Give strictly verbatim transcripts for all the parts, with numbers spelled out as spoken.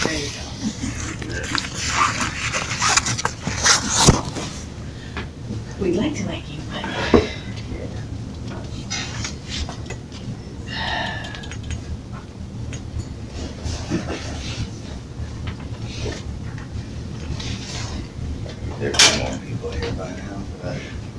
There you go. We'd like to like you, but. There are more people here by now, but.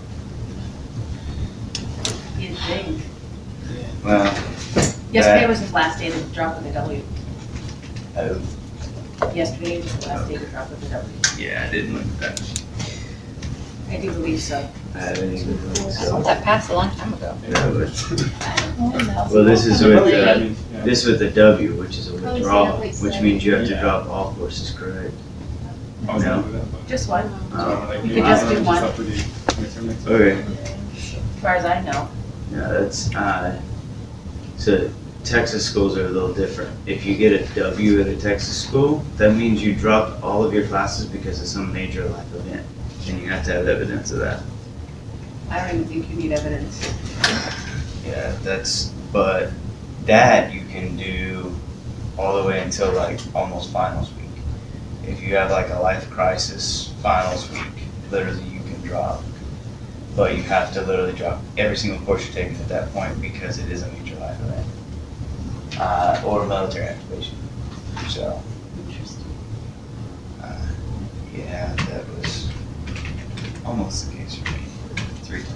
You'd think. Well. Yesterday was his last day to drop with a W. Oh. Yesterday was the last day to drop with a W. Yeah, I didn't look at that. I do believe so. I didn't even look I so. thought that passed a long time ago. Yeah, but, well, this is with the, this with the W, which is a withdrawal, which means you have to drop all courses, correct? No. Just one, Oh. You could just do one. Okay. as far as I know. Yeah, that's, uh, so Texas schools are a little different. If you get a W at a Texas school, that means you dropped all of your classes because of some major life event, and you have to have evidence of that. I don't even think you need evidence. Yeah, that's, but that you can do all the way until like almost finals week. If you have like a life crisis finals week, literally you can drop. But you have to literally drop every single course you're taking at that point because it is a major life event. Uh, or military activation. So, Interesting. uh, yeah, that was almost the case for me. Three times.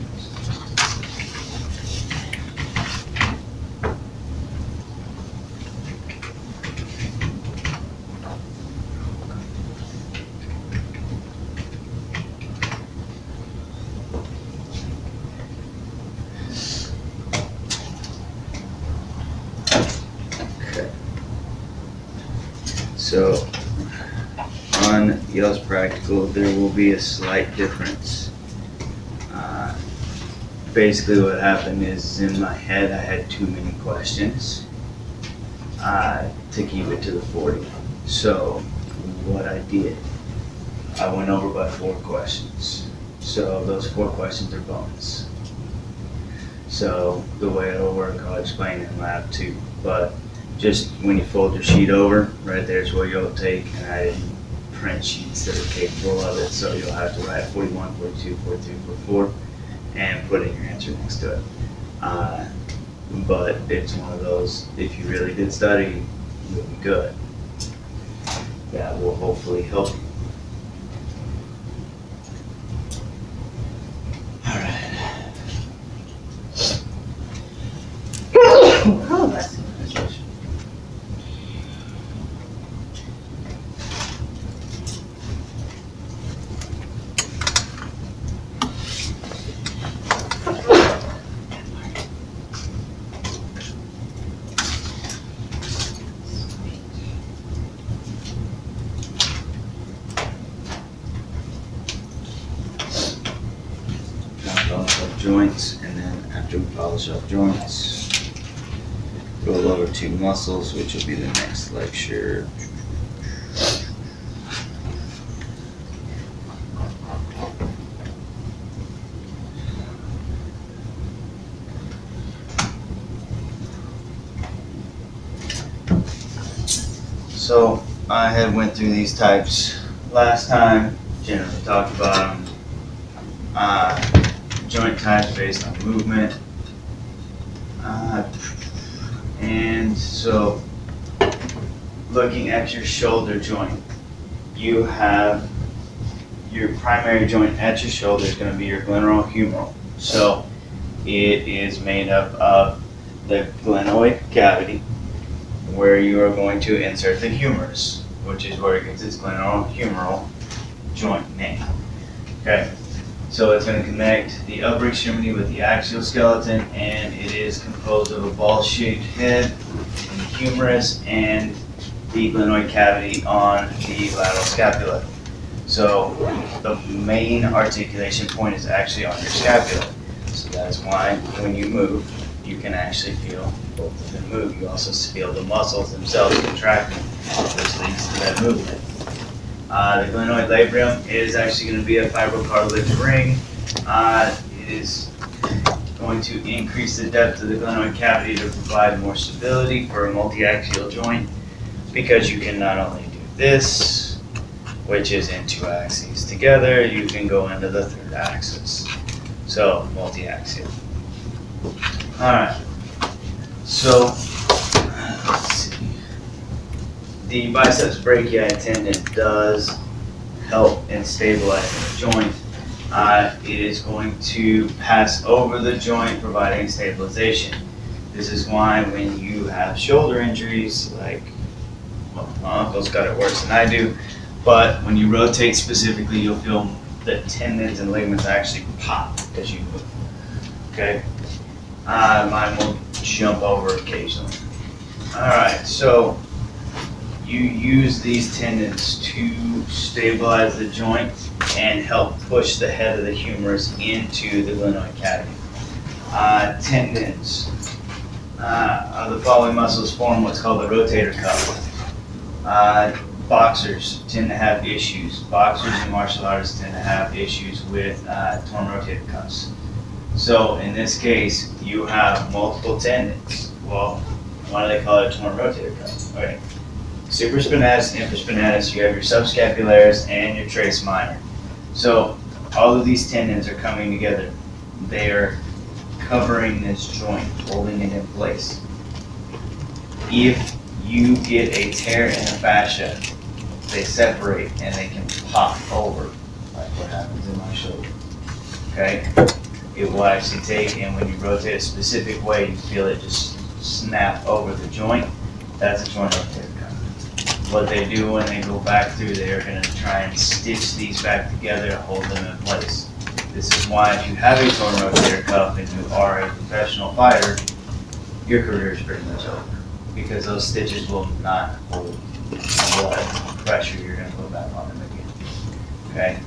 So, on Yale's practical, there will be a slight difference. Uh, basically what happened is in my head I had too many questions uh, to keep it to the forty. So, what I did, I went over by four questions. So, those four questions are bonus. So, the way it'll work, I'll explain in lab two. But just when you fold your sheet over, right there's where you'll take, and I didn't print sheets that are capable of it, so you'll have to write forty-one, forty-two, forty-three, forty-four, and put in your answer next to it. Uh, but it's one of those, if you really did study, you'll be good. That will hopefully help you. All right. Oh, bless you. Polish off joints, and then after we polish off joints, roll over to muscles, which will be the next lecture. So I had went through these types last time, generally talked about them. Uh, joint types based on movement. Uh, and so, looking at your shoulder joint, you have your primary joint at your shoulder is going to be your glenohumeral. So, it is made up of the glenoid cavity, where you are going to insert the humerus, which is where it gets its glenohumeral joint name. Okay. So it's going to connect the upper extremity with the axial skeleton, and it is composed of a ball-shaped head, and the humerus, and the glenoid cavity on the lateral scapula. So the main articulation point is actually on your scapula. So that's why when you move, you can actually feel both of them move. You also feel the muscles themselves contracting, which leads to that movement. Uh, the glenoid labrum is actually going to be a fibrocartilage ring. Uh, it is going to increase the depth of the glenoid cavity to provide more stability for a multi-axial joint, because you can not only do this, which is in two axes together, you can go into the third axis. So, multi-axial. Alright, so, let's see. The biceps brachii tendon does help in stabilizing the joint. Uh, it is going to pass over the joint, providing stabilization. This is why when you have shoulder injuries, like, well, my uncle's got it worse than I do, but when you rotate specifically, you'll feel the tendons and ligaments actually pop as you move. Okay? Uh, mine will jump over occasionally. Alright, so you use these tendons to stabilize the joint and help push the head of the humerus into the glenoid cavity. Uh, tendons uh, of the following muscles form what's called the rotator cuff. Uh, boxers tend to have issues. Boxers and martial artists tend to have issues with uh, torn rotator cuffs. So in this case, you have multiple tendons. Well, why do they call it a torn rotator cuff? Okay. Supraspinatus, infraspinatus, you have your subscapularis and your trace minor. So all of these tendons are coming together. They are covering this joint, holding it in place. If you get a tear in the fascia, they separate and they can pop over, like what happens in my shoulder. Okay? It will actually take, and when you rotate a specific way, you feel it just snap over the joint. That's a torn rotator cuff. What they do when they go back through, they're going to try and stitch these back together to hold them in place. This is why if you have a torn rotator cuff and you are a professional fighter, your career is pretty much over, because those stitches will not hold what pressure you're going to put back on them again. Okay?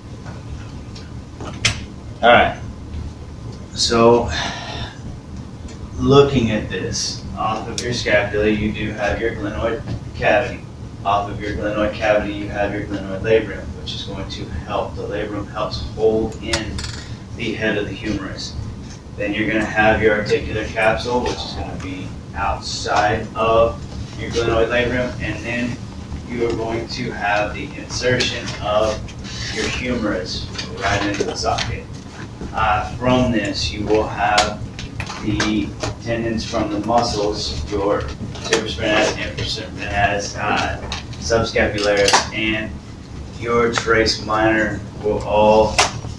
All right. So, looking at this, off of your scapula, you do have your glenoid cavity. Off of your glenoid cavity, you have your glenoid labrum, which is going to help. The labrum helps hold in the head of the humerus. Then you're going to have your articular capsule, which is going to be outside of your glenoid labrum, and then you are going to have the insertion of your humerus right into the socket. Uh, from this, you will have the tendons from the muscles, your supraspinatus, infraspinatus, uh, subscapularis, and your trace minor will all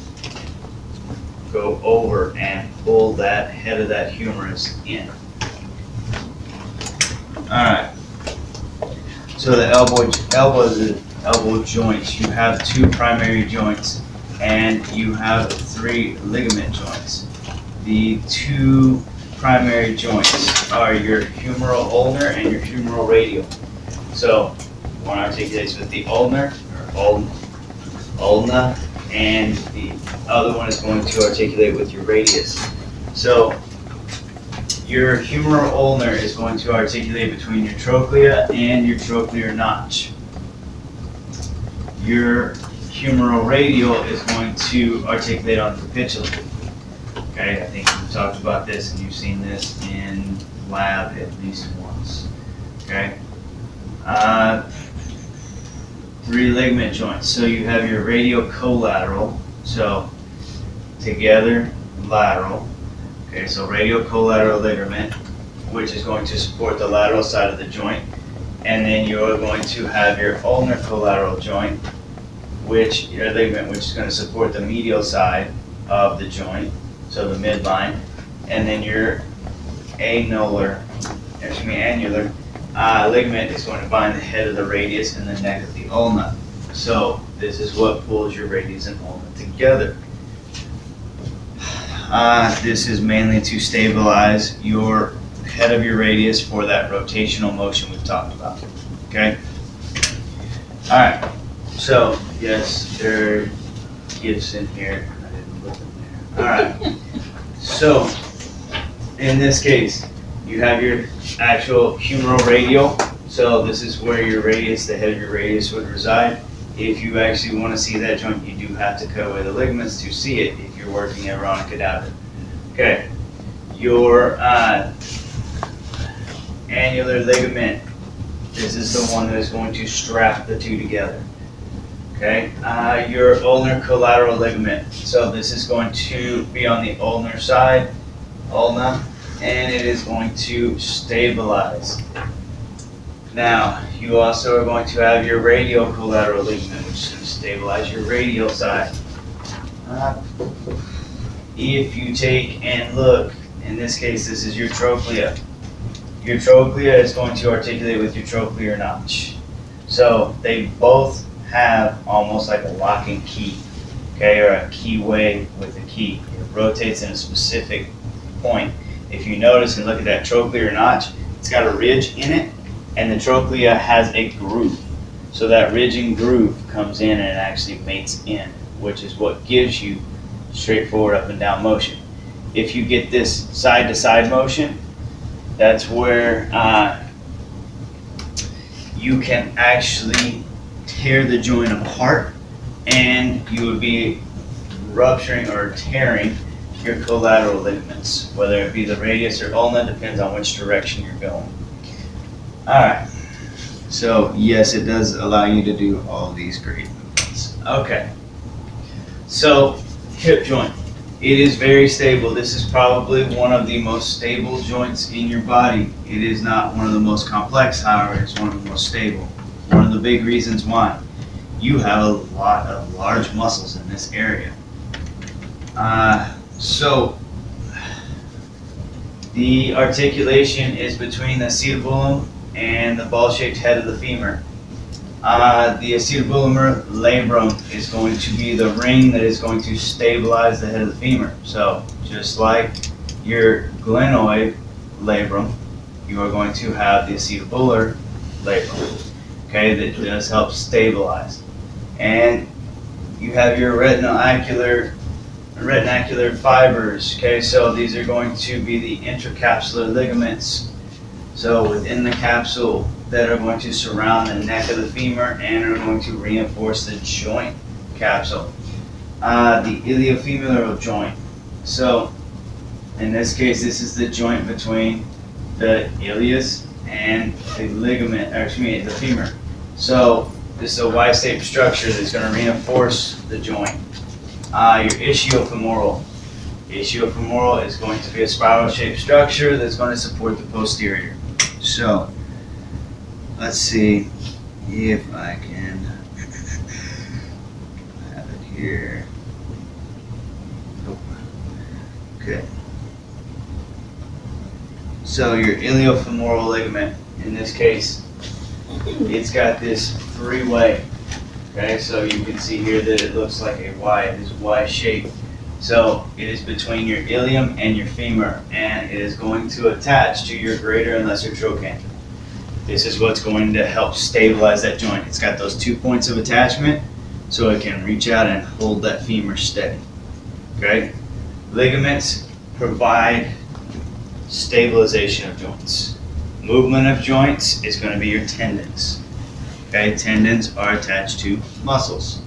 go over and pull that head of that humerus in. Alright, so the elbow, elbow, the elbow joints, you have two primary joints and you have three ligament joints. The two primary joints are your humeral ulnar and your humeral radial. So one articulates with the ulnar, or ul, ulna, and the other one is going to articulate with your radius. So your humeral ulnar is going to articulate between your trochlea and your trochlear notch. Your humeral radial is going to articulate on the capitulum. Okay, I think we've talked about this and you've seen this in lab at least once. Okay. Uh, three ligament joints. So you have your radial collateral. So together, lateral. Okay, so radial collateral ligament, which is going to support the lateral side of the joint. And then you're going to have your ulnar collateral joint, which your ligament, which is going to support the medial side of the joint, so the midline, and then your annular, excuse me, annular uh, ligament is going to bind the head of the radius and the neck of the ulna. So this is what pulls your radius and ulna together. Uh, this is mainly to stabilize your head of your radius for that rotational motion we've talked about. Okay. All right. So yes, there are gifts in here. I didn't look in there. All right. So in this case, you have your actual humeral radial. So this is where your radius, the head of your radius, would reside. If you actually want to see that joint, you do have to cut away the ligaments to see it if you're working ever on a cadaver. Okay. Your uh, annular ligament This is the one that is going to strap the two together. Okay, uh, your ulnar collateral ligament. So this is going to be on the ulnar side, ulna, and it is going to stabilize. Now, you also are going to have your radial collateral ligament, which is going to stabilize your radial side. Uh, if you take and look, in this case, this is your trochlea. Your trochlea is going to articulate with your trochlear notch. So they both have almost like a locking key, okay, or a keyway with a key. It rotates in a specific point. If you notice and look at that trochlear notch, it's got a ridge in it, and the trochlea has a groove. So that ridge and groove comes in and it actually mates in, which is what gives you straightforward up and down motion. If you get this side to side motion, that's where uh, you can actually tear the joint apart, and you would be rupturing or tearing your collateral ligaments, whether it be the radius or ulna, depends on which direction you're going. Alright, so yes, it does allow you to do all these great movements. Okay, so hip joint. It is very stable. This is probably one of the most stable joints in your body. It is not one of the most complex, however, it's one of the most stable. One of the big reasons why. You have a lot of large muscles in this area. Uh, so, the articulation is between the acetabulum and the ball-shaped head of the femur. Uh, the acetabulum labrum is going to be the ring that is going to stabilize the head of the femur. So, just like your glenoid labrum, you are going to have the acetabular labrum, okay, that does help stabilize. And you have your retinacular, retinacular fibers, okay, so these are going to be the intracapsular ligaments. So within the capsule that are going to surround the neck of the femur and are going to reinforce the joint capsule. Uh, the iliofemoral joint. So in this case, this is the joint between the ilius and the ligament, or excuse me, the femur. So this is a Y-shaped structure that's going to reinforce the joint. Uh, your ischiofemoral. Ischiofemoral is going to be a spiral-shaped structure that's going to support the posterior. So let's see if I can have it here. Nope. Okay. So your iliofemoral ligament, in this case, it's got this three-way. Okay, so you can see here that it looks like a Y. It is Y-shaped. So it is between your ilium and your femur, and it is going to attach to your greater and lesser trochanter. This is what's going to help stabilize that joint. It's got those two points of attachment, so it can reach out and hold that femur steady. Okay? Ligaments provide stabilization of joints. Movement of joints is going to be your tendons. Okay? Tendons are attached to muscles.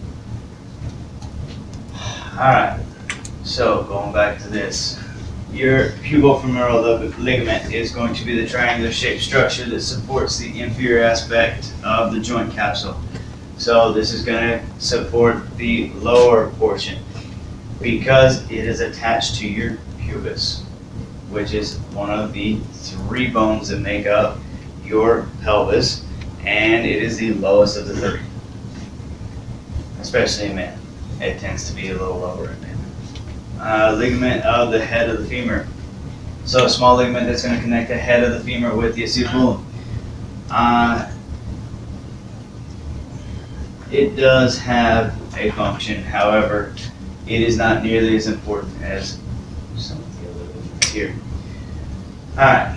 Alright. So, going back to this, your pubofemoral ligament is going to be the triangular shaped structure that supports the inferior aspect of the joint capsule. So this is going to support the lower portion because it is attached to your pubis, which is one of the three bones that make up your pelvis, and it is the lowest of the three, especially in men. It tends to be a little lower in men. Uh, ligament of the head of the femur. So a small ligament that's going to connect the head of the femur with the acetabulum. Uh, it does have a function, however, it is not nearly as important as some of the other ligaments here. Alright,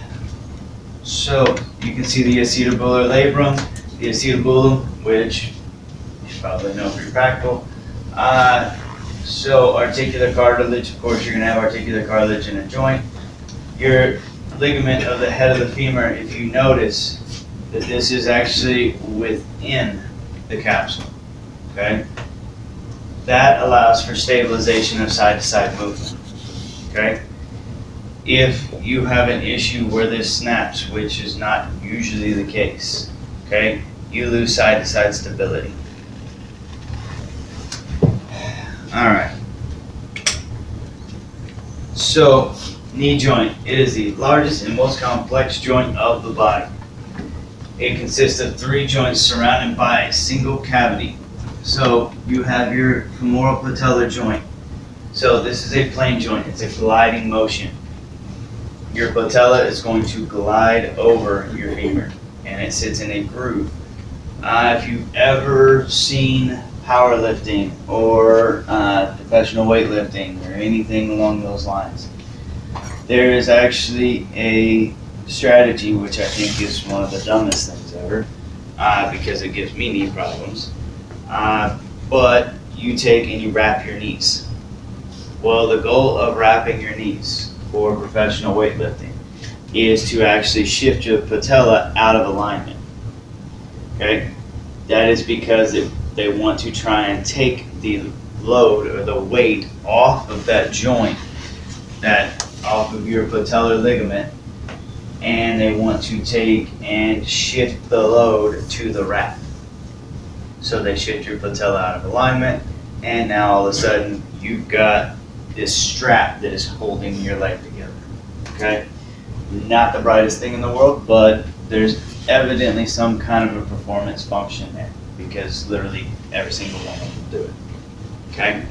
so you can see the acetabular labrum, the acetabulum, which you should probably know if you're practical. Uh, So articular cartilage, of course you're going to have articular cartilage in a joint. Your ligament of the head of the femur, if you notice that this is actually within the capsule, okay? That allows for stabilization of side-to-side movement, okay? if you have an issue where this snaps, which is not usually the case, okay, you lose side-to-side stability. All right. So, knee joint, it is the largest and most complex joint of the body. It consists of three joints surrounded by a single cavity. So, you have your femoral patellar joint. So, this is a plane joint, it's a gliding motion. Your patella is going to glide over your femur, and it sits in a groove. Uh, if you've ever seen powerlifting or uh, professional weightlifting or anything along those lines, there is actually a strategy which I think is one of the dumbest things ever, uh, because it gives me knee problems. Uh, but you take and you wrap your knees. Well, the goal of wrapping your knees for professional weightlifting is to actually shift your patella out of alignment. Okay? That is because it, they want to try and take the load or the weight off of that joint, that off of your patellar ligament, and they want to take and shift the load to the wrap. So they shift your patella out of alignment, and now all of a sudden you've got this strap that is holding your leg together. Okay? Not the brightest thing in the world, but there's evidently some kind of a performance function there, because literally every single one of them do it. Okay?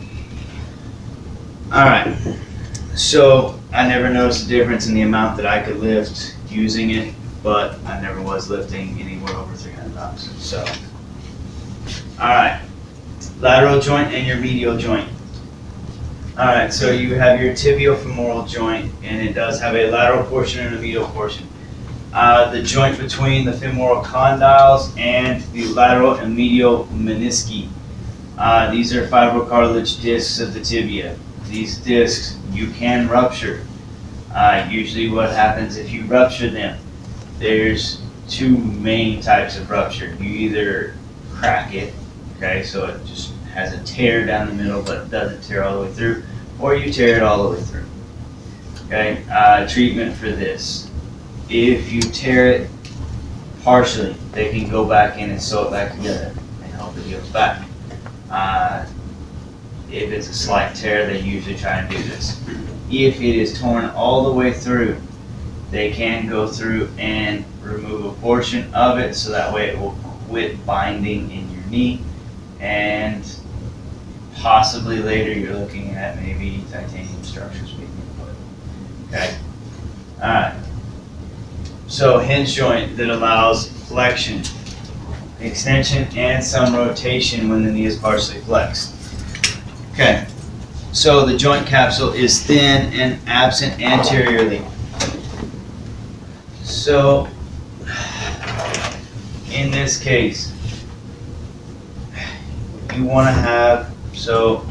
Alright. So I never noticed a difference in the amount that I could lift using it, but I never was lifting anywhere over three hundred pounds. So, alright. Lateral joint and your medial joint. Alright, so you have your tibiofemoral joint, and it does have a lateral portion and a medial portion. Uh, the joint between the femoral condyles and the lateral and medial menisci. Uh, these are fibrocartilage discs of the tibia. These discs you can rupture. Uh, usually what happens if you rupture them, there's two main types of rupture. You either crack it, okay, so it just has a tear down the middle but it doesn't tear all the way through, or you tear it all the way through. Okay, uh, treatment for this. If you tear it partially, they can go back in and sew it back together and help it heal back. Uh, if it's a slight tear, they usually try and do this. If it is torn all the way through, they can go through and remove a portion of it so that way it will quit binding in your knee, and possibly later you're looking at maybe titanium structures being put. Okay? Alright. So hinge joint that allows flexion, extension, and some rotation when the knee is partially flexed. Okay. So the joint capsule is thin and absent anteriorly. So in this case, you want to have, so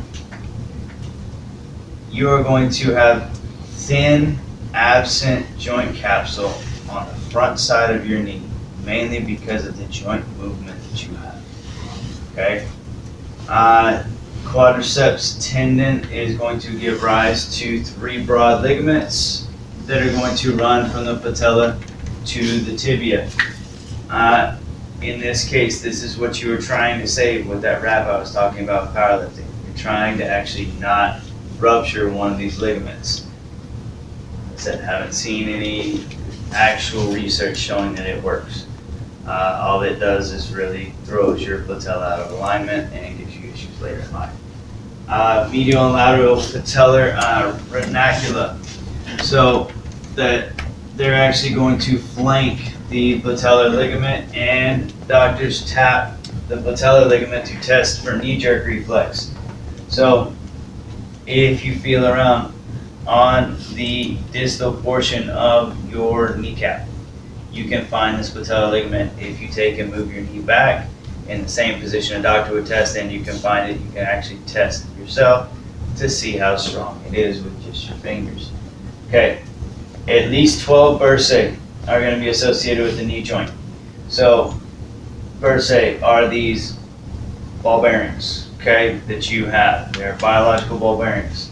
you are going to have thin, absent joint capsule on the front side of your knee, mainly because of the joint movement that you have. Okay? Uh, quadriceps tendon is going to give rise to three broad ligaments that are going to run from the patella to the tibia. Uh, in this case, this is what you were trying to save with that wrap I was talking about powerlifting. You're trying to actually not rupture one of these ligaments. I said, haven't seen any actual research showing that it works. Uh, all it does is really throws your patella out of alignment and gives you issues later in life. Uh, medial and lateral patellar uh, ranunculum. So that they're actually going to flank the patellar ligament, and doctors tap the patellar ligament to test for knee jerk reflex. So if you feel around on the distal portion of your kneecap, you can find this patellar ligament. If you take and move your knee back in the same position a doctor would test in, you can find it. You can actually test it yourself to see how strong it is with just your fingers. Okay, at least twelve bursae are going to be associated with the knee joint. So bursae are these ball bearings, okay, that you have. They're biological ball bearings.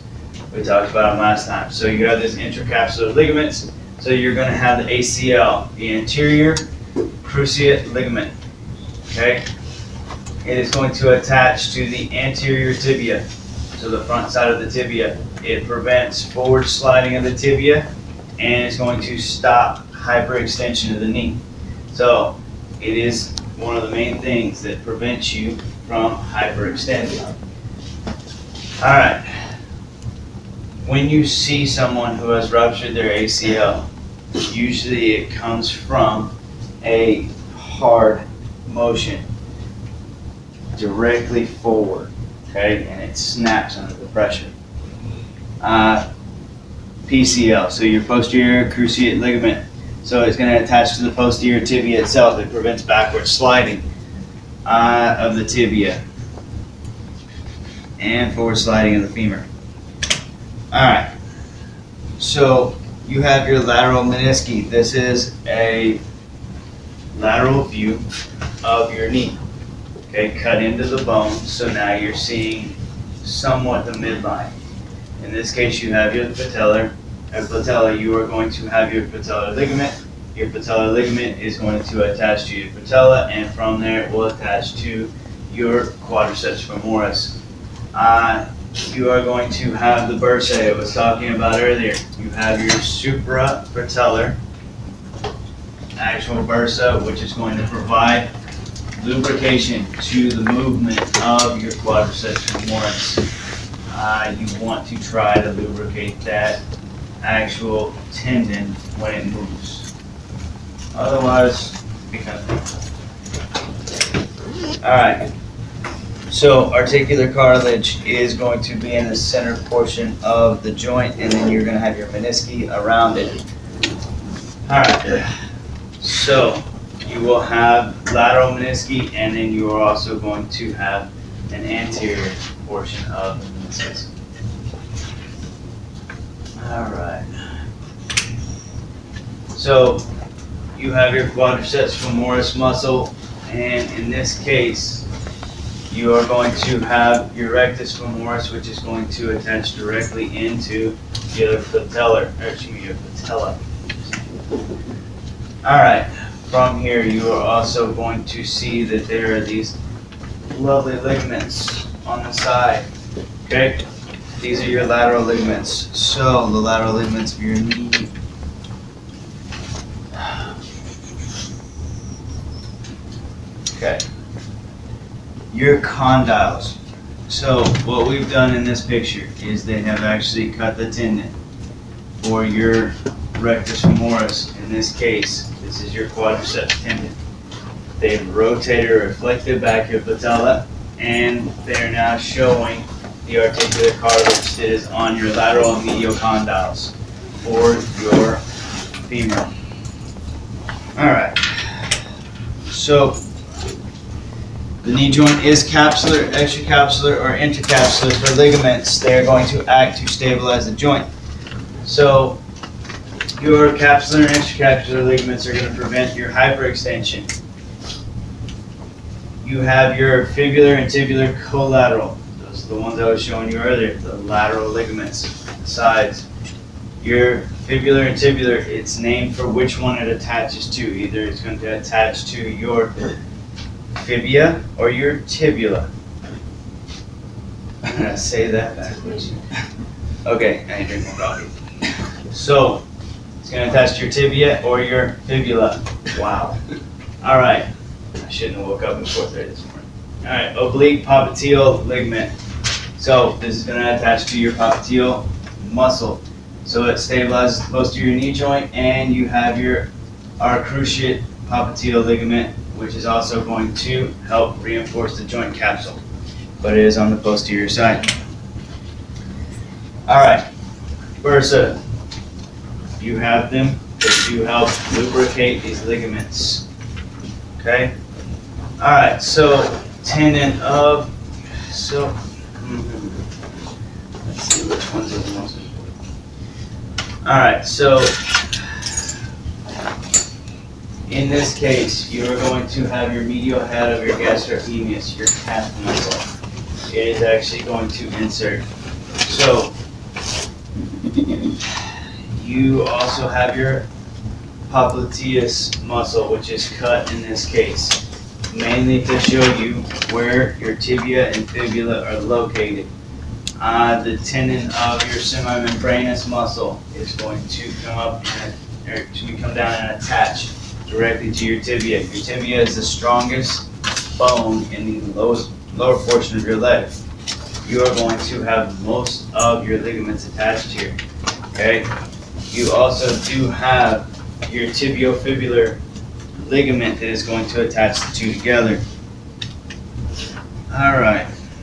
We talked about them last time. So you have this intracapsular ligaments. So you're going to have the A C L, the anterior cruciate ligament. Okay? It is going to attach to the anterior tibia, so the front side of the tibia. It prevents forward sliding of the tibia, and it's going to stop hyperextension of the knee. So it is one of the main things that prevents you from hyperextending. All right. When you see someone who has ruptured their A C L, usually it comes from a hard motion directly forward, okay, and it snaps under the pressure. Uh, P C L, so your posterior cruciate ligament, so it's going to attach to the posterior tibia itself. It prevents backward sliding uh, of the tibia and forward sliding of the femur. All right, so you have your lateral menisci. This is a lateral view of your knee. Okay, cut into the bone, so now you're seeing somewhat the midline. In this case, you have your patellar. At patella, you are going to have your patellar ligament. Your patellar ligament is going to attach to your patella, and from there it will attach to your quadriceps femoris. Uh, you are going to have the bursa I was talking about earlier. You have your suprapatellar actual bursa, which is going to provide lubrication to the movement of your quadriceps femoris. Uh, you want to try to lubricate that actual tendon when it moves. Otherwise, it becomes painful. All right. So articular cartilage is going to be in the center portion of the joint, and then you're going to have your menisci around it. All right. So you will have lateral menisci, and then you are also going to have an anterior portion of the meniscus. All right. So you have your quadriceps femoris muscle, and in this case, you are going to have your rectus femoris, which is going to attach directly into your patellar, or excuse me, your patella. All right. From here, you are also going to see that there are these lovely ligaments on the side. Okay, these are your lateral ligaments. So the lateral ligaments of your knee. Okay. Your condyles. So what we've done in this picture is they have actually cut the tendon for your rectus femoris. In this case, this is your quadriceps tendon. They've rotated or reflected back your patella, and they're now showing the articular cartilage that is on your lateral and medial condyles for your femur. All right. So the knee joint is capsular, extracapsular, or intercapsular for ligaments. They are going to act to stabilize the joint. So your capsular and extracapsular ligaments are going to prevent your hyperextension. You have your fibular and tibular collateral. Those are the ones I was showing you earlier, the lateral ligaments, sides. Your fibular and tibular, it's named for which one it attaches to. Either it's going to attach to your fibia or your tibula. I'm going to say that backwards. Okay, I need to drink more coffee. So, it's going to attach to your tibia or your fibula. Wow. All right. I shouldn't have woke up at four thirty this morning. All right, oblique popliteal ligament. So this is going to attach to your popliteal muscle. So it stabilizes the posterior knee joint, and you have your our cruciate popliteal ligament, which is also going to help reinforce the joint capsule, but it is on the posterior side. All right, bursa. You have them to help lubricate these ligaments. Okay. All right. So tendon of so. Mm-hmm. Let's see which ones are the most important. All right. So in this case, you are going to have your medial head of your gastrocnemius, your calf muscle. It is actually going to insert. So You also have your popliteus muscle, which is cut in this case, mainly to show you where your tibia and fibula are located. Uh, the tendon of your semimembranous muscle is going to come up and, or to come down and attach directly to your tibia. Your tibia is the strongest bone in the lowest, lower portion of your leg. You are going to have most of your ligaments attached here. Okay. You also do have your tibiofibular ligament that is going to attach the two together. All right.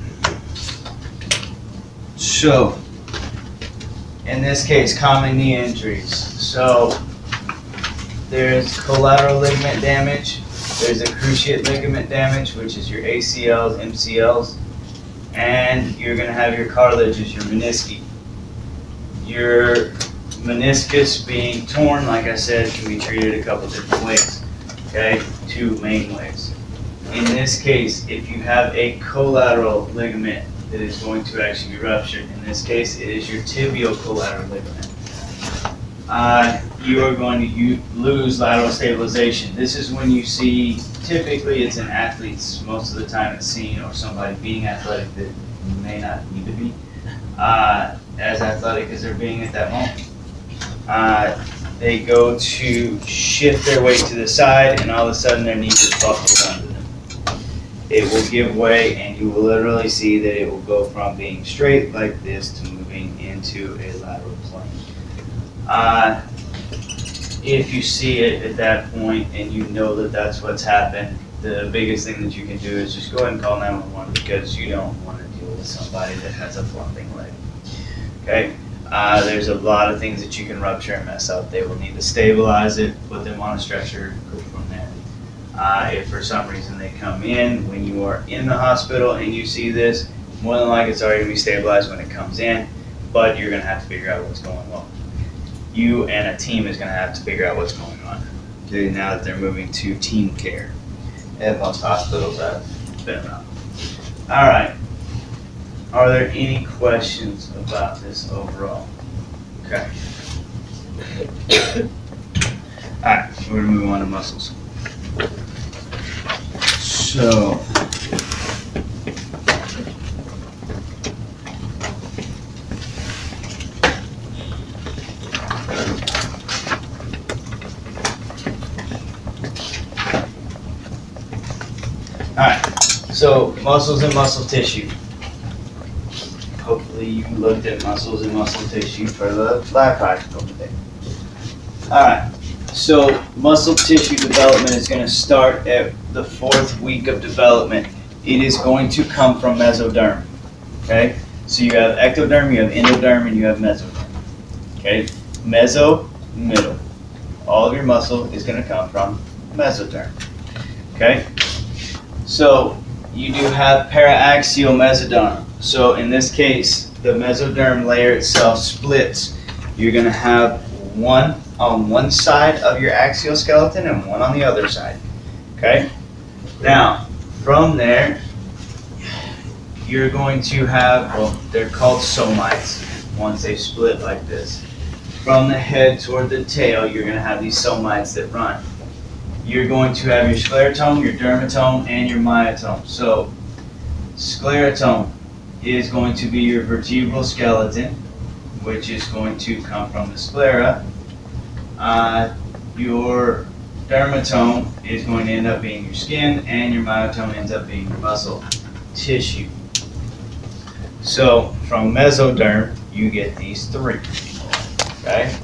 So, in this case, common knee injuries. So, there's collateral ligament damage. There's a cruciate ligament damage, which is your A C Ls, M C Ls, and you're going to have your cartilages, your menisci. Your meniscus being torn, like I said, can be treated a couple different ways. Okay, two main ways. In this case, if you have a collateral ligament that is going to actually be ruptured, in this case, it is your tibial collateral ligament. Uh, you are going to u lose lateral stabilization. This is when you see, typically it's in athletes, most of the time it's seen, or somebody being athletic that may not need to be uh, as athletic as they're being at that moment. Uh, they go to shift their weight to the side, and all of a sudden their knee just buckles under them. It will give way, and you will literally see that it will go from being straight like this to moving into a lateral plane. Uh, if you see it at that point and you know that that's what's happened, the biggest thing that you can do is just go ahead and call nine one one, because you don't want to deal with somebody that has a flopping leg. Okay? Uh, there's a lot of things that you can rupture and mess up. They will need to stabilize it, put them on a stretcher, go from there. Uh, if for some reason they come in when you are in the hospital and you see this, more than likely it's already going to be stabilized when it comes in, but you're going to have to figure out what's going on. You and a team is going to have to figure out what's going on. Okay, now that they're moving to team care at most hospitals I've been around. All right. Are there any questions about this overall? Okay. All right, we're going to move on to muscles. So, all right, so muscles and muscle tissue. Hopefully you looked at muscles and muscle tissue for the lab practical today. All right, so muscle tissue development is going to start at the fourth week of development. It is going to come from mesoderm. Okay, so you have ectoderm, you have endoderm, and you have mesoderm. Okay, meso, middle. All of your muscle is going to come from mesoderm. Okay, so you do have paraaxial mesoderm. So in this case, the mesoderm layer itself splits. You're going to have one on one side of your axial skeleton and one on the other side. Okay? Now, from there, you're going to have, well, they're called somites once they split like this. From the head toward the tail, you're going to have these somites that run. You're going to have your sclerotome, your dermatome, and your myotome. So, sclerotome is going to be your vertebral skeleton, which is going to come from the sclera. Uh, your dermatome is going to end up being your skin, and your myotome ends up being your muscle tissue. So from mesoderm, you get these three. Okay?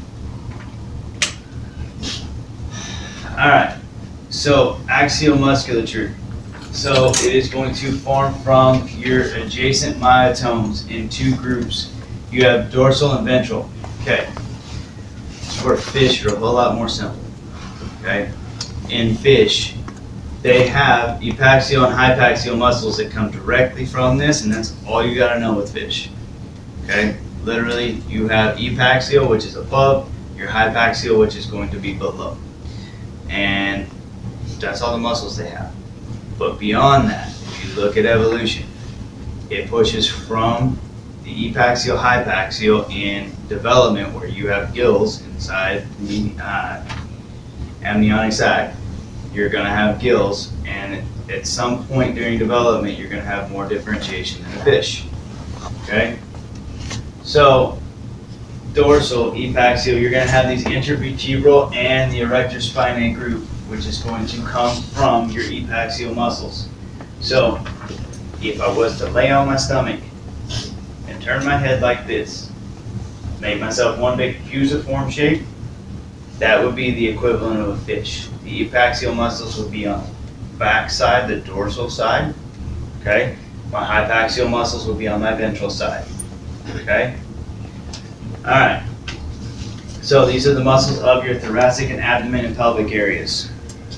All right. So axial musculature. So it is going to form from your adjacent myotomes in two groups. You have dorsal and ventral. Okay. For fish, are a whole lot more simple. Okay. In fish, they have epaxial and hypaxial muscles that come directly from this, and that's all you got to know with fish. Okay. Literally, you have epaxial, which is above, your hypaxial, which is going to be below, and that's all the muscles they have. But beyond that, if you look at evolution, it pushes from the epaxial, hypaxial in development, where you have gills inside the uh, amniotic sac, you're going to have gills, and at some point during development, you're going to have more differentiation than a fish. Okay? So, dorsal, epaxial, you're going to have these intervertebral and the erector spinae group, which is going to come from your epaxial muscles. So, if I was to lay on my stomach and turn my head like this, make myself one big fusiform shape, that would be the equivalent of a fish. The epaxial muscles would be on the back side, the dorsal side, okay? My hypaxial muscles would be on my ventral side, okay? All right, so these are the muscles of your thoracic and abdomen and pelvic areas.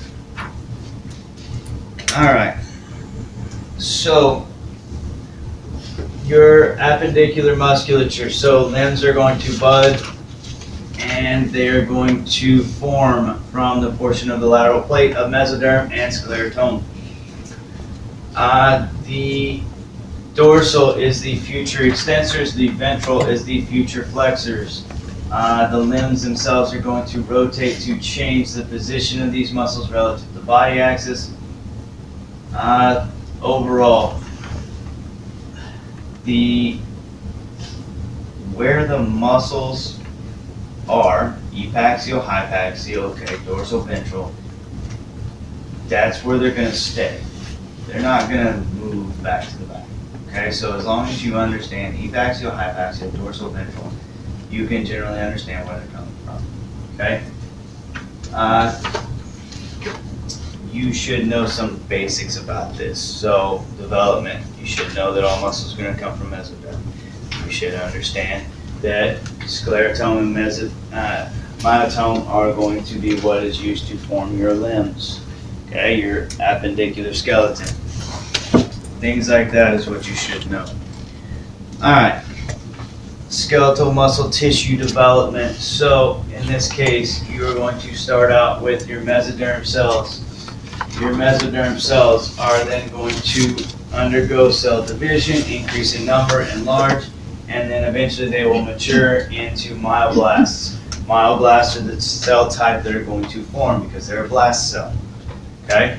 All right, so your appendicular musculature, so limbs are going to bud and they are going to form from the portion of the lateral plate of mesoderm and sclerotome. Uh, the dorsal is the future extensors, the ventral is the future flexors. Uh, the limbs themselves are going to rotate to change the position of these muscles relative to the body axis. Uh, overall, the where the muscles are, epaxial, hypaxial, okay, dorsal, ventral, that's where they're going to stay. They're not going to move back to the back. Okay, so as long as you understand epaxial, hypaxial, dorsal, ventral, you can generally understand where they're coming from. Okay? Uh, you should know some basics about this. So, development, you should know that all muscles are going to come from mesoderm. You should understand that sclerotome and meso, uh, myotome are going to be what is used to form your limbs. Okay, your appendicular skeleton. Things like that is what you should know. Alright, skeletal muscle tissue development. So, in this case, you are going to start out with your mesoderm cells. Your mesoderm cells are then going to undergo cell division, increase in number and large, and then eventually they will mature into myoblasts. Myoblasts are the cell type that are going to form because they're a blast cell. Okay?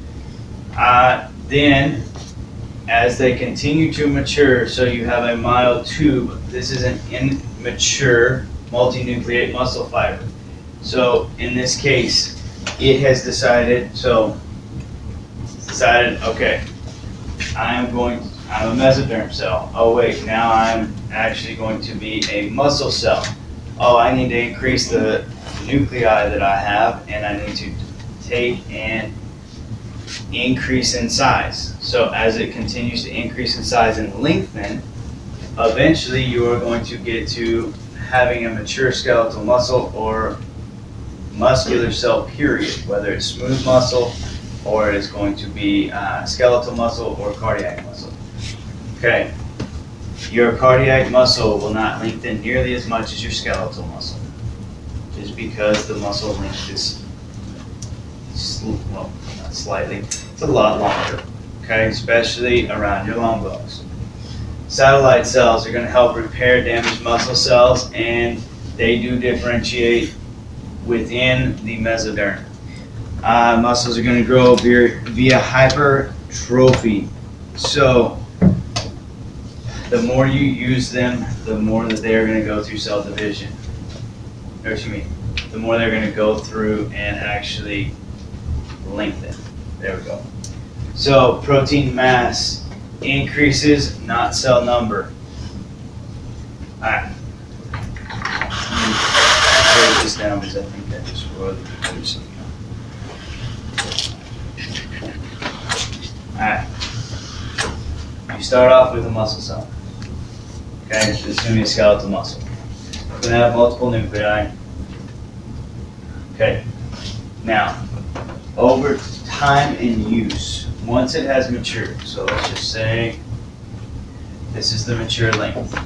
Uh, then, as they continue to mature, so you have a myotube. This is an immature multinucleate muscle fiber. So in this case, it has decided, so it's decided, okay, I am going, I'm a mesoderm cell. Oh wait, now I'm actually going to be a muscle cell. Oh, I need to increase the nuclei that I have, and I need to take and increase in size. So as it continues to increase in size and lengthen, eventually you are going to get to having a mature skeletal muscle or muscular cell period, whether it's smooth muscle or it is going to be uh, skeletal muscle or cardiac muscle. Okay, your cardiac muscle will not lengthen nearly as much as your skeletal muscle, just because the muscle length is, well, not slightly, it's a lot longer, okay, especially around your long bones. Satellite cells are going to help repair damaged muscle cells, and they do differentiate within the mesoderm. Uh, muscles are going to grow via, via hypertrophy. So, the more you use them, the more that they're going to go through cell division. Or excuse me, the more they're going to go through and actually lengthen. There we go. So, protein mass increases, not cell number. Alright. Write this down because I think that just wrote it. Alright. You start off with a muscle cell. Okay, this is going to be a skeletal muscle. It's going to have multiple nuclei. Okay. Now, over time and use, once it has matured, so let's just say this is the mature length.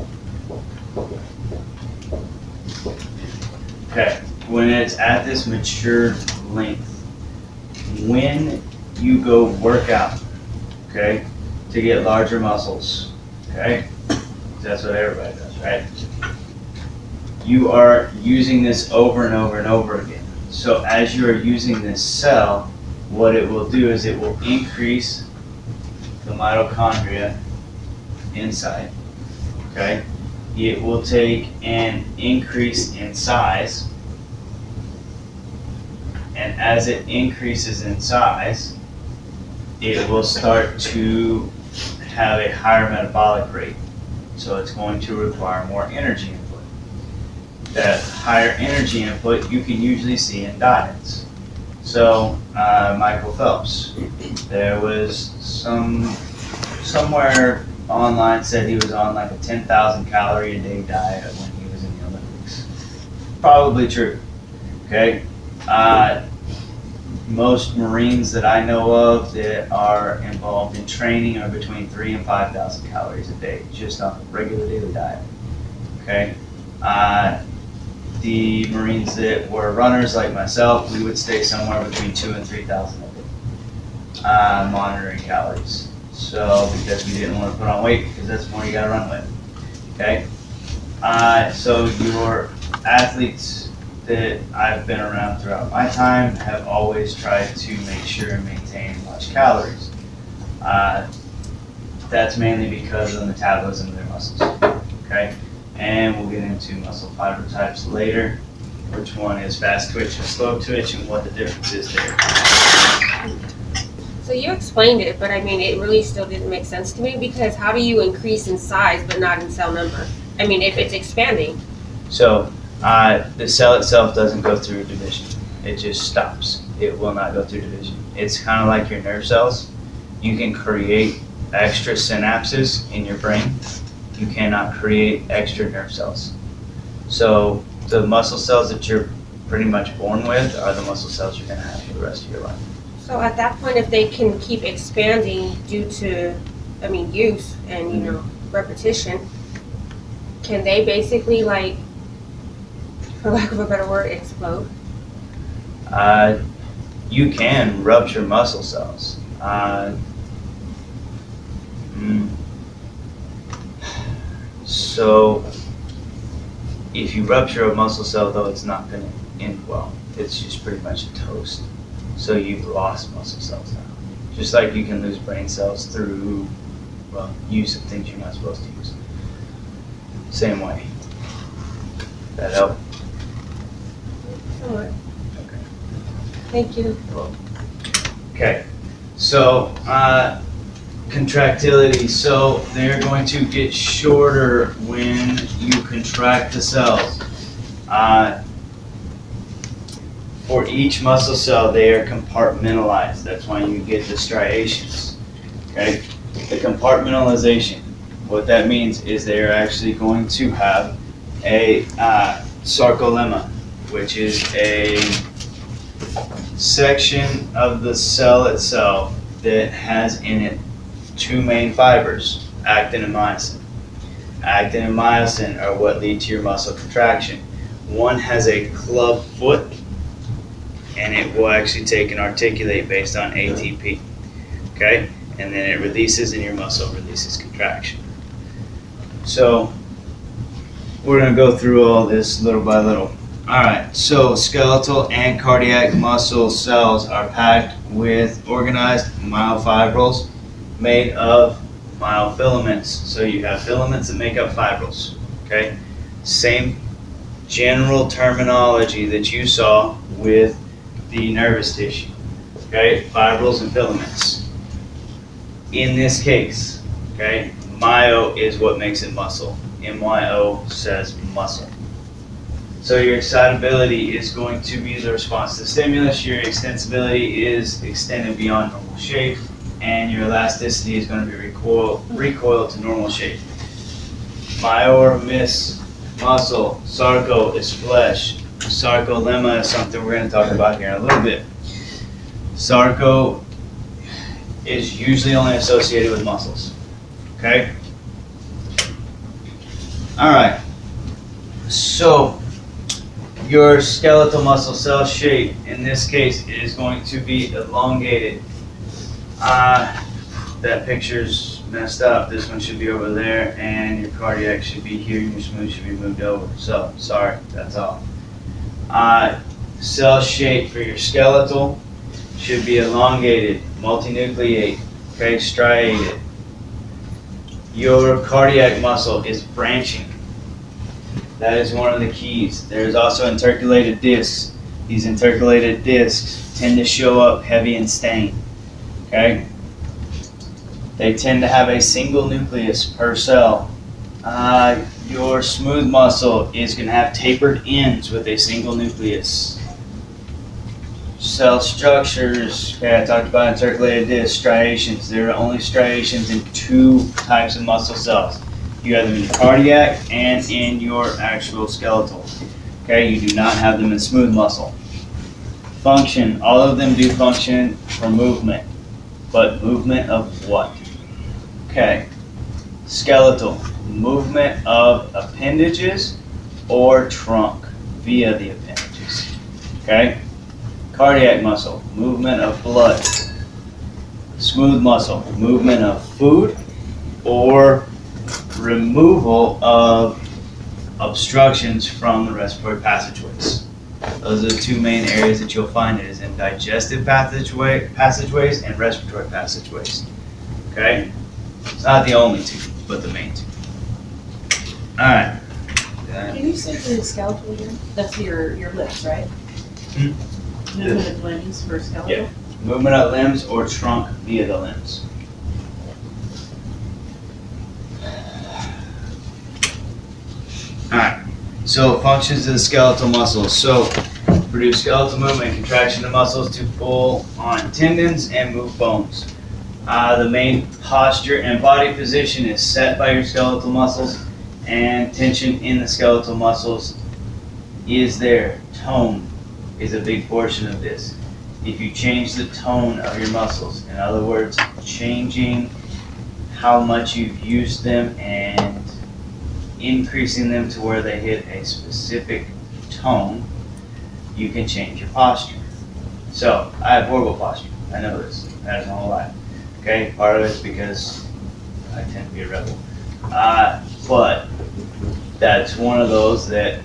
Okay, when it's at this mature length, when you go work out, okay, to get larger muscles, okay, to That's what everybody does, right? You are using this over and over and over again. So as you are using this cell, what it will do is it will increase the mitochondria inside, okay? It will take an increase in size, and as it increases in size, it will start to have a higher metabolic rate. So it's going to require more energy input. That higher energy input you can usually see in diets. So uh, Michael Phelps, there was some, somewhere online said he was on like a ten thousand calorie a day diet when he was in the Olympics. Probably true, okay? Uh, most Marines that I know of that are involved in training are between three and five thousand calories a day, just on a regular daily diet, okay? Uh, the Marines that were runners like myself, we would stay somewhere between two and three thousand a day, uh, monitoring calories. So, because we didn't want to put on weight, because that's more you gotta run with, okay? Uh, so your athletes that I've been around throughout my time have always tried to make sure and maintain large calories. Uh, that's mainly because of the metabolism of their muscles, okay? And we'll get into muscle fiber types later, which one is fast twitch and slow twitch and what the difference is there. So you explained it, but I mean, it really still didn't make sense to me, because how do you increase in size but not in cell number? I mean, if it's expanding. So uh, the cell itself doesn't go through division. It just stops. It will not go through division. It's kind of like your nerve cells. You can create extra synapses in your brain. You cannot create extra nerve cells. So the muscle cells that you're pretty much born with are the muscle cells you're going to have for the rest of your life. So at that point, if they can keep expanding due to, I mean, use and, you know, repetition, can they basically, like, for lack of a better word, explode? Uh, you can rupture muscle cells. Uh, mm, so if you rupture a muscle cell, though, it's not going to end well. It's just pretty much a toast. So you've lost muscle cells now. Just like you can lose brain cells through, well, use of things you're not supposed to use. Same way. That help? Somewhat. Okay. Thank you. Okay. So, uh, contractility. So they're going to get shorter when you contract the cells. Uh, For each muscle cell, they are compartmentalized. That's why you get the striations, okay? The compartmentalization, what that means is they are actually going to have a uh, sarcolemma, which is a section of the cell itself that has in it two main fibers, actin and myosin. Actin and myosin are what lead to your muscle contraction. One has a club foot, and it will actually take and articulate based on A T P, okay? And then it releases and your muscle releases contraction. So we're gonna go through all this little by little. All right, so skeletal and cardiac muscle cells are packed with organized myofibrils made of myofilaments. So you have filaments that make up fibrils, okay? Same general terminology that you saw with the nervous tissue, okay? Fibrils and filaments. In this case, okay, myo is what makes it muscle. M Y O says muscle. So your excitability is going to be the response to stimulus. Your extensibility is extended beyond normal shape, and your elasticity is going to be recoil, recoiled to normal shape. Myo or miss muscle, sarco is flesh. Sarcolemma is something we're going to talk about here in a little bit. Sarco is usually only associated with muscles, okay? All right, so your skeletal muscle cell shape, in this case, is going to be elongated. Uh, that picture's messed up. This one should be over there, and your cardiac should be here, and your smooth should be moved over. So, sorry, that's all. Uh, cell shape for your skeletal should be elongated, multinucleate, okay, striated. Your cardiac muscle is branching. That is one of the keys. There's also intercalated discs. These intercalated discs tend to show up heavy and stained, okay? They tend to have a single nucleus per cell. Uh, your smooth muscle is going to have tapered ends with a single nucleus. Cell structures, okay, I talked about intercalated discs, striations. There are only striations in two types of muscle cells. You have them in your cardiac and in your actual skeletal. Okay, you do not have them in smooth muscle. Function, all of them do function for movement, but movement of what? Okay, skeletal, movement of appendages or trunk via the appendages. Okay, cardiac muscle, movement of blood. Smooth muscle, movement of food or removal of obstructions from the respiratory passageways. Those are the two main areas that you'll find it is in digestive passageway, passageways and respiratory passageways. Okay? It's not the only two, but the main two. Alright. Can you say the skeletal again? That's your, your lips, right? Hmm? Movement of limbs for skeletal? Yeah. Movement of limbs or trunk via the limbs. Alright, so functions of the skeletal muscles. So, produce skeletal movement, contraction of muscles to pull on tendons and move bones. Uh, the main posture and body position is set by your skeletal muscles, and tension in the skeletal muscles is there. Tone is a big portion of this. If you change the tone of your muscles, in other words, changing how much you've used them and increasing them to where they hit a specific tone, you can change your posture. So, I have horrible posture. I know this. That is my whole life. Okay, part of it's because I tend to be a rebel. Uh, but that's one of those that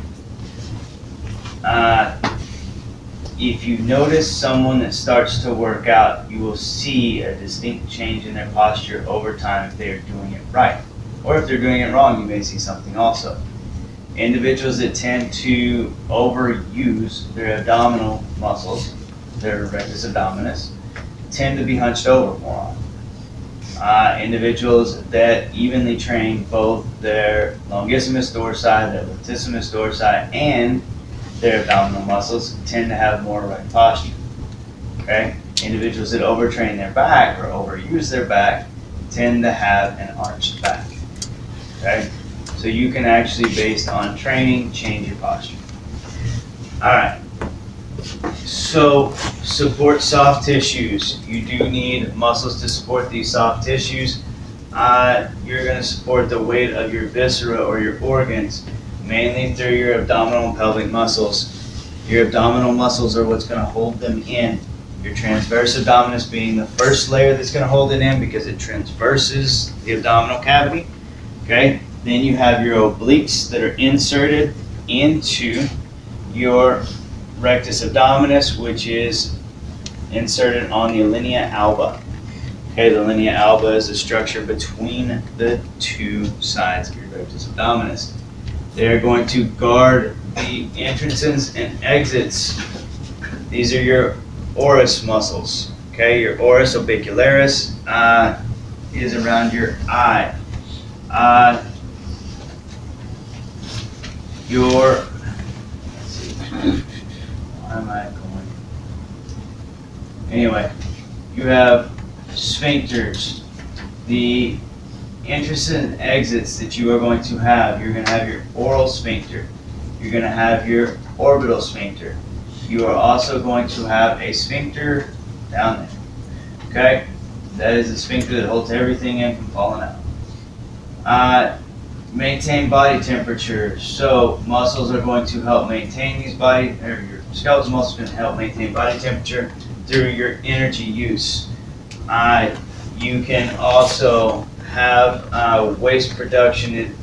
uh, if you notice someone that starts to work out, you will see a distinct change in their posture over time if they are doing it right. Or if they're doing it wrong, you may see something also. Individuals that tend to overuse their abdominal muscles, their rectus abdominis, tend to be hunched over more often. Uh, individuals that evenly train both their longissimus dorsi, their latissimus dorsi, and their abdominal muscles tend to have more right posture. Okay? Individuals that overtrain their back or overuse their back tend to have an arched back. Okay? So you can actually, based on training, change your posture. Alright. So, support soft tissues. You do need muscles to support these soft tissues. Uh, you're going to support the weight of your viscera or your organs, mainly through your abdominal and pelvic muscles. Your abdominal muscles are what's going to hold them in. Your transverse abdominis being the first layer that's going to hold it in because it transverses the abdominal cavity. Okay, then you have your obliques that are inserted into your rectus abdominis, which is inserted on the linea alba. Okay, the linea alba is the structure between the two sides of your rectus abdominis. They're going to guard the entrances and exits. These are your oris muscles. Okay, your oris orbicularis uh, is around your eye. Uh, your, let's see, where am I going? Anyway, you have sphincters. The entrances and exits that you are going to have, you're going to have your oral sphincter. You're going to have your orbital sphincter. You are also going to have a sphincter down there. Okay? That is the sphincter that holds everything in from falling out. Uh, maintain body temperature. So muscles are going to help maintain these body, or your skeletal muscles are going to help maintain body temperature through your energy use. Uh, you can also have uh, waste production. In,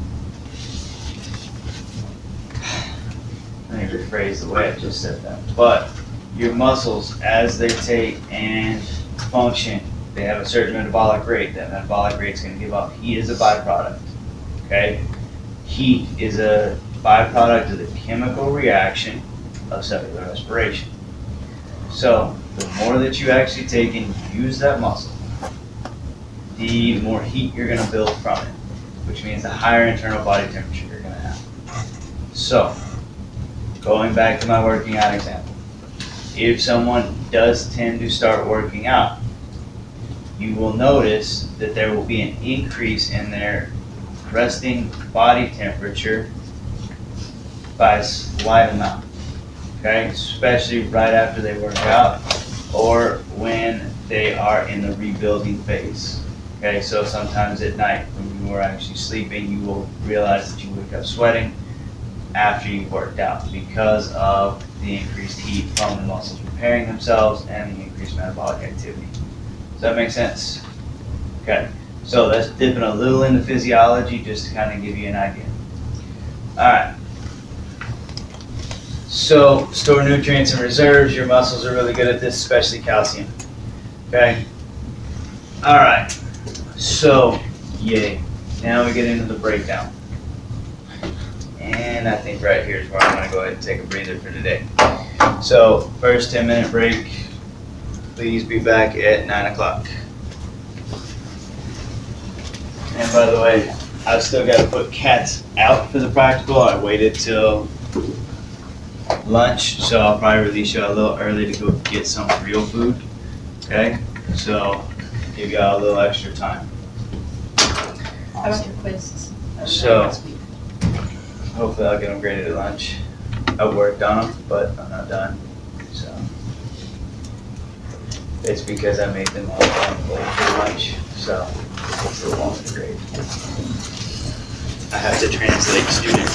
let me rephrase the way I just said that. But your muscles, as they take and function, they have a certain metabolic rate. That metabolic rate is going to give off heat as a byproduct. Okay? Heat is a byproduct of the chemical reaction of cellular respiration. So, the more that you actually take and use that muscle, the more heat you're going to build from it, which means the higher internal body temperature you're going to have. So, going back to my working out example, if someone does tend to start working out, you will notice that there will be an increase in their resting body temperature by a slight amount, okay? Especially right after they work out or when they are in the rebuilding phase, okay? So sometimes at night when you are actually sleeping, you will realize that you wake up sweating after you've worked out because of the increased heat from the muscles repairing themselves and the increased metabolic activity. Does that make sense? Okay, so that's dipping a little into physiology just to kind of give you an idea. All right. So, store nutrients and reserves. Your muscles are really good at this, especially calcium. Okay? All right. So, yay. Now we get into the breakdown. And I think right here is where I'm going to go ahead and take a breather for today. So, first ten minute break. Please be back at nine o'clock. And by the way, I've still got to put cats out for the practical. I waited till lunch, so I'll probably release you a little early to go get some real food. Okay? So, give y'all a little extra time. How about your quizzes? So- Next week. Hopefully I'll get them graded at lunch. I worked on them, but I'm not done. So it's because I made them all done late for lunch, so it's a long grade. I have to translate students.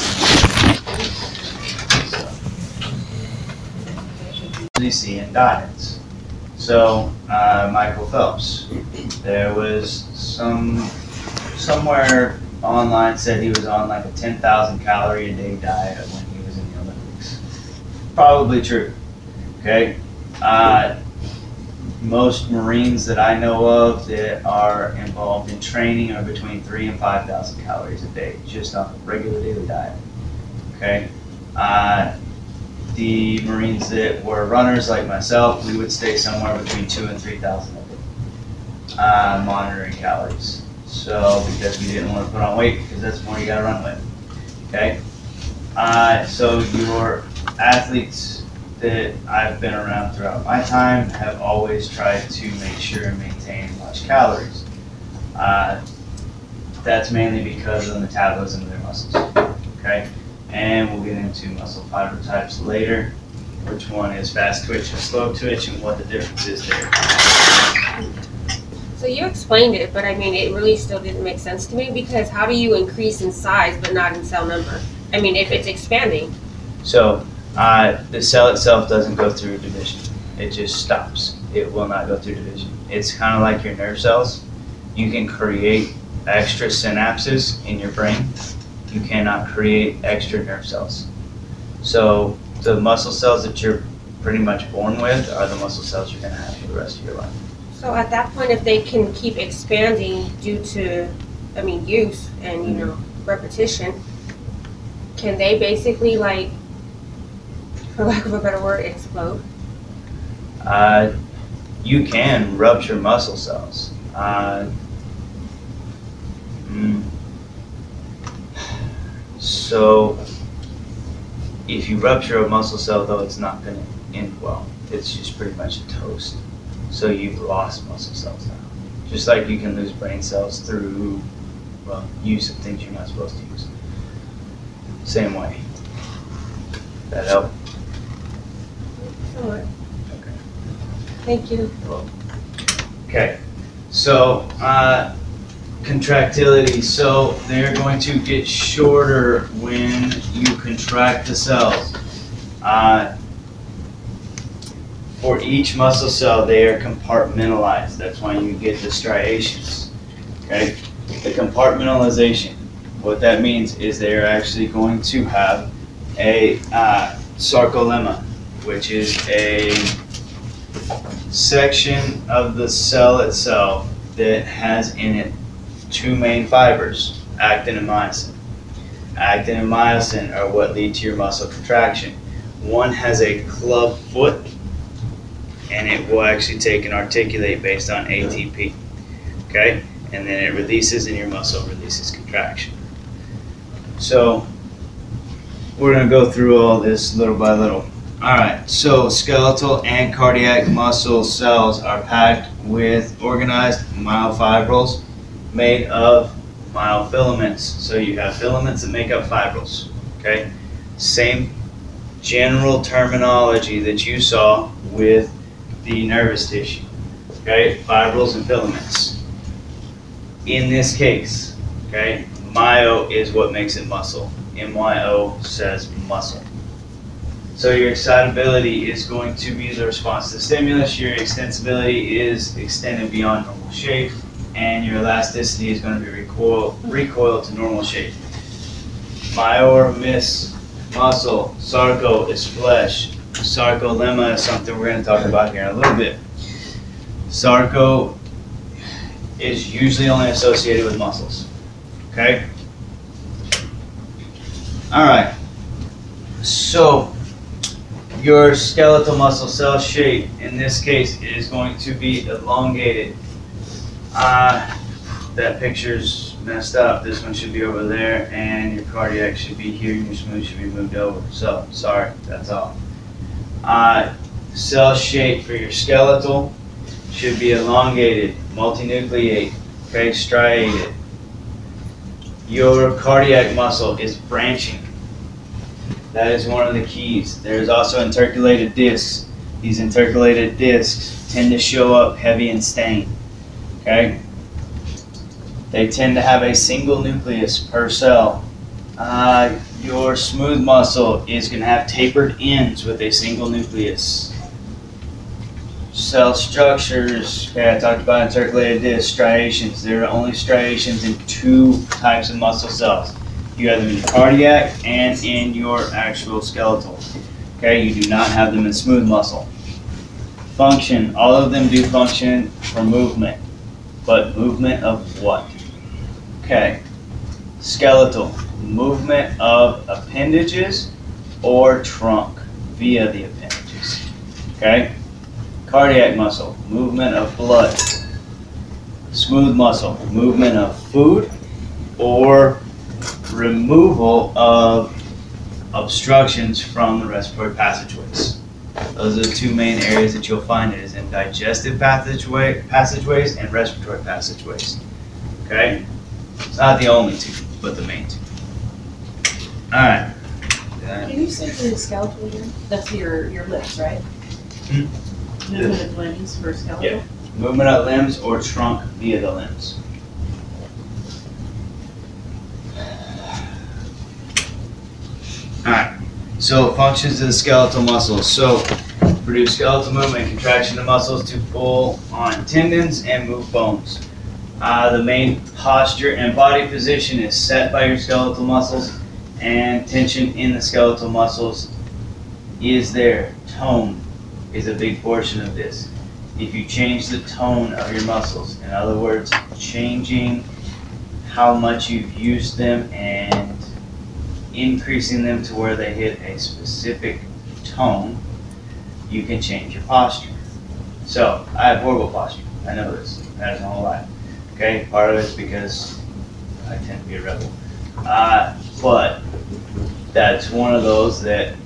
So, C and diets. So uh, Michael Phelps, there was some somewhere online said he was on like a ten thousand calorie a day diet when he was in the Olympics. Probably true. Okay. Uh, most Marines that I know of that are involved in training are between three and five thousand calories a day, just on a regular daily diet. Okay. Uh, the Marines that were runners like myself, we would stay somewhere between two and three thousand a day, uh, monitoring calories. So, because we didn't want to put on weight, because that's more you got to run with. Okay? Uh, so, your athletes that I've been around throughout my time have always tried to make sure and maintain much calories. Uh, that's mainly because of the metabolism of their muscles. Okay? And we'll get into muscle fiber types later, which one is fast twitch and slow twitch, and what the difference is there. So you explained it, but I mean, it really still didn't make sense to me because how do you increase in size but not in cell number? I mean, if it's expanding. So uh, the cell itself doesn't go through division. It just stops. It will not go through division. It's kind of like your nerve cells. You can create extra synapses in your brain. You cannot create extra nerve cells. So the muscle cells that you're pretty much born with are the muscle cells you're going to have for the rest of your life. So at that point, if they can keep expanding due to, I mean, use and, you know, repetition, can they basically, like, for lack of a better word, explode? Uh, you can rupture muscle cells. Uh, mm, so if you rupture a muscle cell, though, it's not going to end well. It's just pretty much a toast. So you've lost muscle cells now. Just like you can lose brain cells through, well, use of things you're not supposed to use. Same way. That help? Somewhat. Okay. Thank you. Okay. So, uh, contractility. So they're going to get shorter when you contract the cells. Uh, For each muscle cell, they are compartmentalized. That's why you get the striations. Okay? The compartmentalization, what that means is they are actually going to have a uh, sarcolemma, which is a section of the cell itself that has in it two main fibers, actin and myosin. Actin and myosin are what lead to your muscle contraction. One has a club foot, and it will actually take and articulate based on A T P. Okay? And then it releases and your muscle releases contraction. So we're going to go through all this little by little. Alright, so skeletal and cardiac muscle cells are packed with organized myofibrils made of myofilaments. So you have filaments that make up fibrils. Okay? Same general terminology that you saw with the nervous tissue. Okay? Fibrils and filaments. In this case, okay, myo is what makes it muscle. M Y O says muscle. So your excitability is going to be the response to stimulus. Your extensibility is extended beyond normal shape, and your elasticity is going to be recoil, recoiled to normal shape. Myo or miss muscle. Sarco is flesh. Sarcolemma is something we're going to talk about here in a little bit. Sarco is usually only associated with muscles. Okay? Alright. So, your skeletal muscle cell shape, in this case, is going to be elongated. Uh, that picture's messed up. This one should be over there, and your cardiac should be here, and your smooth should be moved over. So, sorry, that's all. Uh, cell shape for your skeletal should be elongated, multinucleate, okay, striated. Your cardiac muscle is branching. That is one of the keys. There's also intercalated discs. These intercalated discs tend to show up heavy and stained. Okay? They tend to have a single nucleus per cell. Uh, your smooth muscle is going to have tapered ends with a single nucleus. Cell structures, okay, I talked about intercalated discs, striations. There are only striations in two types of muscle cells. You have them in cardiac and in your actual skeletal. Okay, you do not have them in smooth muscle. Function, all of them do function for movement. But movement of what? Okay, skeletal, movement of appendages or trunk via the appendages. Okay? Cardiac muscle, movement of blood. Smooth muscle, movement of food or removal of obstructions from the respiratory passageways. Those are the two main areas that you'll find it is in digestive passageway, passageways and respiratory passageways. Okay? It's not the only two, but the main two. Alright. Can you say the skeletal again? That's your, your lips, right? Hmm? Movement of limbs for skeletal? Yeah. Movement of limbs or trunk via the limbs. Alright, so functions of the skeletal muscles. So, produce skeletal movement, contraction of muscles to pull on tendons and move bones. Uh, the main posture and body position is set by your skeletal muscles, and tension in the skeletal muscles is there. Tone is a big portion of this. If you change the tone of your muscles, in other words, changing how much you've used them and increasing them to where they hit a specific tone, you can change your posture. So, I have horrible posture. I know this. That is my whole life. Okay, part of it's because I tend to be a rebel. Uh, but that's one of those that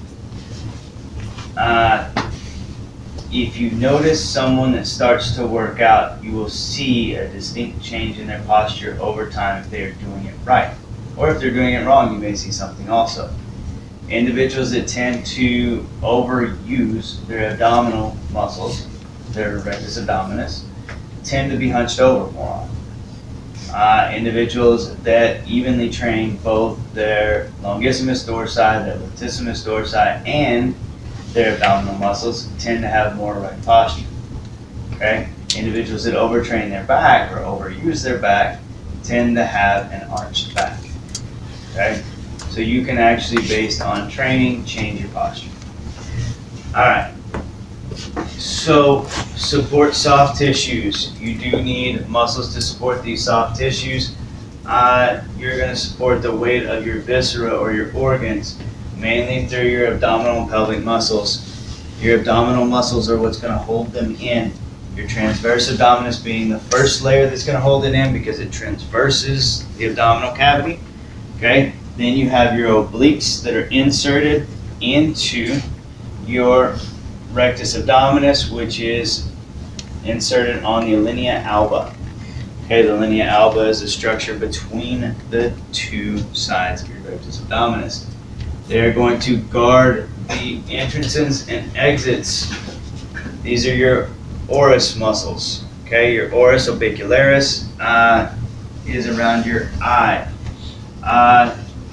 uh, if you notice someone that starts to work out, you will see a distinct change in their posture over time if they are doing it right. Or if they're doing it wrong, you may see something also. Individuals that tend to overuse their abdominal muscles, their rectus abdominis, tend to be hunched over more often. Uh, individuals that evenly train both their longissimus dorsi, their latissimus dorsi, and their abdominal muscles tend to have more erect posture. Okay? Individuals that overtrain their back or overuse their back tend to have an arched back. Okay? So you can actually, based on training, change your posture. All right. So support soft tissues. You do need muscles to support these soft tissues. Uh, you're going to support the weight of your viscera or your organs, mainly through your abdominal and pelvic muscles. Your abdominal muscles are what's going to hold them in. Your transverse abdominis being the first layer that's going to hold it in because it transverses the abdominal cavity. Okay? Then you have your obliques that are inserted into your rectus abdominis, which is inserted on the linea alba. Okay, the linea alba is the structure between the two sides of your rectus abdominis. They're going to guard the entrances and exits. These are your oris muscles. Okay, your oris orbicularis uh, is around your eye. Uh,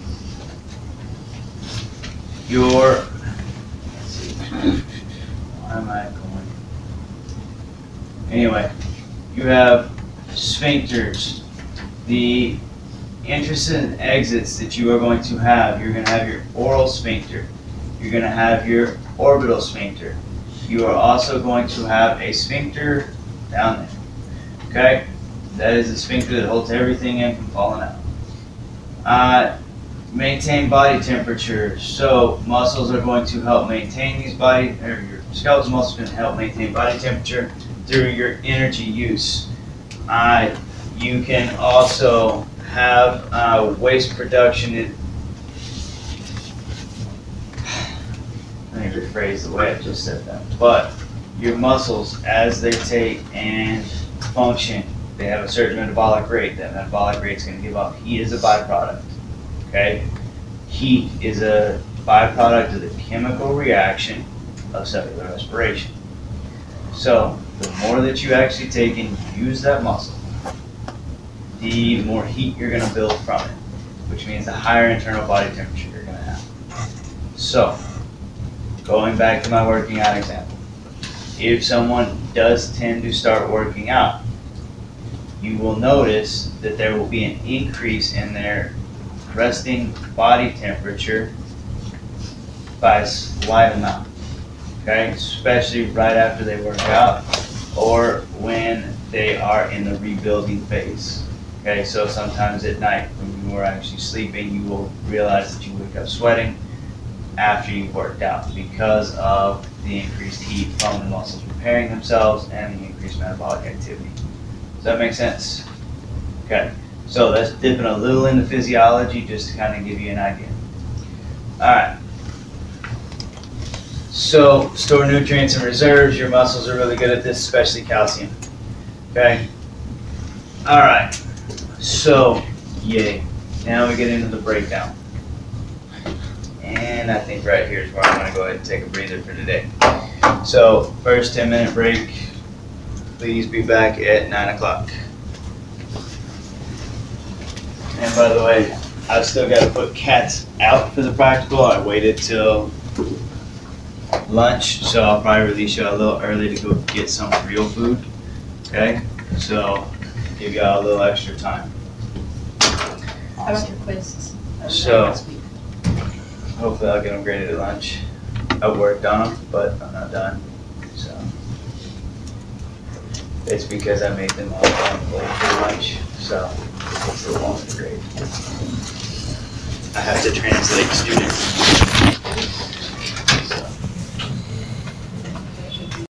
your, let's see, why am I going? Anyway, you have sphincters. The entrances and exits that you are going to have, you're going to have your oral sphincter. You're going to have your orbital sphincter. You are also going to have a sphincter down there. Okay? That is the sphincter that holds everything in from falling out. Uh, maintain body temperature. So muscles are going to help maintain these body, or your skeletal muscles are going to help maintain body temperature through your energy use. Uh, you can also have uh, waste production. In, let me rephrase the way I just said that. But your muscles, as they take and function, they have a certain metabolic rate. That metabolic rate is going to give off heat as a byproduct. Okay? Heat is a byproduct of the chemical reaction of cellular respiration. So, the more that you actually take and use that muscle, the more heat you're going to build from it, which means the higher internal body temperature you're going to have. So, going back to my working out example, if someone does tend to start working out, you will notice that there will be an increase in their resting body temperature by a slight amount. Okay, especially right after they work out or when they are in the rebuilding phase. Okay, so sometimes at night when you are actually sleeping, you will realize that you wake up sweating after you've worked out because of the increased heat from the muscles repairing themselves and the increased metabolic activity. Does that make sense? Okay, so that's dipping a little into physiology just to kind of give you an idea. All right. So, store nutrients and reserves. Your muscles are really good at this, especially calcium. Okay? Alright. So, yay. Now we get into the breakdown. And I think right here is where I'm going to go ahead and take a breather for today. So, first ten minute break. Please be back at nine o'clock. And by the way, I've still got to put cats out for the practical. I waited till lunch, so I'll probably release you a little early to go get some real food. Okay, so give y'all a little extra time. How about your quizzes? So hopefully I'll get them graded at lunch. I worked on them, but I'm not done. So it's because I made them all on late for lunch, so it's a little longer grade. I have to translate students.